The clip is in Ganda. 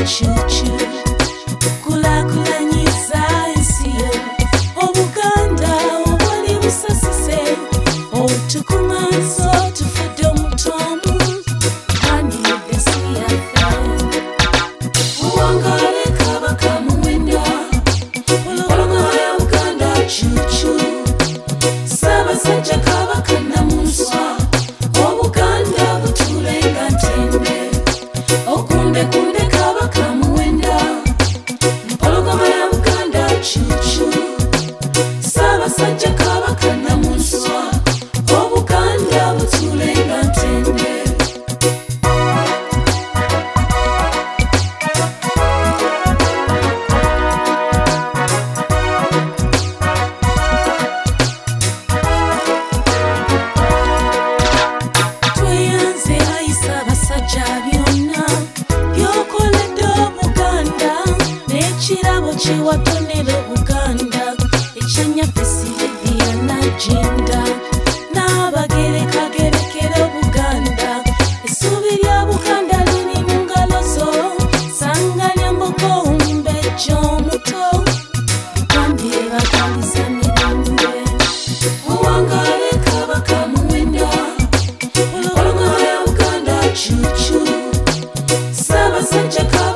chuchu kula kulanyiza ensiyo obuganda obwali busasise otukumanso tufudde omutomu andidde siyafe uwangale kabaka muwenda pologoma ya buganda chuchu Ssaabasajja kabaka namuswa obuganda butulenga ntende okundekunde kabaka muwenda mpologoma ya buganda chuchu Ssaabasajja kabaka namuswa obuganda butulenga ntende Chiwatonera Buganda ekyanyaffe Sylvia Nagenda n'abagerekagerekera Buganda essuubi lya Buganda liri mu ngalo zo sanganya mbogombe gy'omuto Buganda ebagaliza mirembe Uwangale kabaka muwenda pologoma ya Buganda chuchu Ssaabasajja